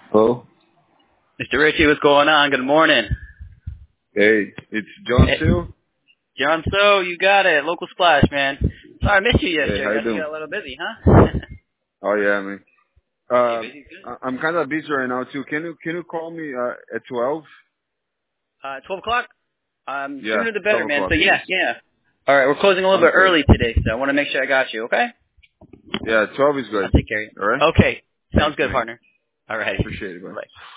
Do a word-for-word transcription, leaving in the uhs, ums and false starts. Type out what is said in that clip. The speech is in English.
Hello? Mister Ritchie, what's going on? Good morning. Hey, it's John Hey. Sue. John So, you got it. Local Splash, man. Sorry, I missed you yesterday. Hey, how I you guess you doing? got a little busy, huh? Oh yeah, man. You Uh, busy? Good. I- I'm kind of busy right now too. Can you can you call me uh, at twelve? Uh, twelve o'clock? Um, Yeah, sooner the better, twelve man. o'clock, So, yeah, please. yeah. All right, we're closing a little Sounds bit good. early today, so I want to make sure I got you, okay? Yeah, twelve is I'll good. take care of All right. you. Okay. Sounds Thanks, good, man. partner. All right. Appreciate it, bro. Bye.